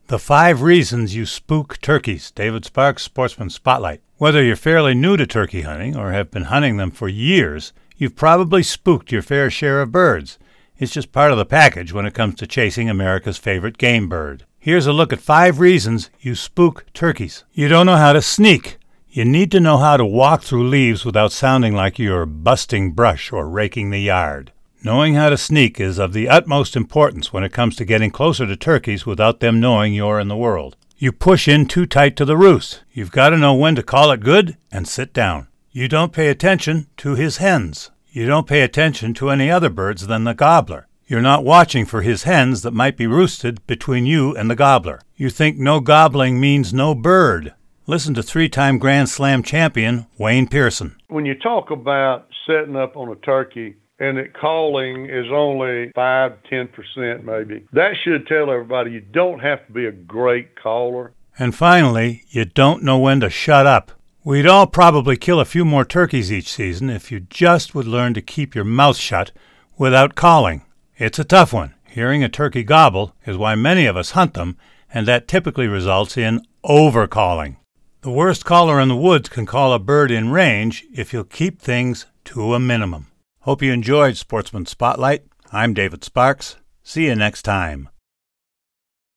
The 5 Reasons You Spook Turkeys. David Sparks, Sportsman Spotlight. Whether you're fairly new to turkey hunting or have been hunting them for years, you've probably spooked your fair share of birds. It's just part of the package when it comes to chasing America's favorite game bird. Here's a look at 5 reasons you spook turkeys. You don't know how to sneak. You need to know how to walk through leaves without sounding like you're busting brush or raking the yard. Knowing how to sneak is of the utmost importance when it comes to getting closer to turkeys without them knowing you're in the world. You push in too tight to the roost. You've got to know when to call it good and sit down. You don't pay attention to his hens. You don't pay attention to any other birds than the gobbler. You're not watching for his hens that might be roosted between you and the gobbler. You think no gobbling means no bird. Listen to 3-time Grand Slam champion Wayne Pearson. When you talk about setting up on a turkey and that calling is only 5-10% maybe, that should tell everybody you don't have to be a great caller. And finally, you don't know when to shut up. We'd all probably kill a few more turkeys each season if you just would learn to keep your mouth shut without calling. It's a tough one. Hearing a turkey gobble is why many of us hunt them, and that typically results in over-calling. The worst caller in the woods can call a bird in range if you'll keep things to a minimum. Hope you enjoyed Sportsman Spotlight. I'm David Sparks. See you next time.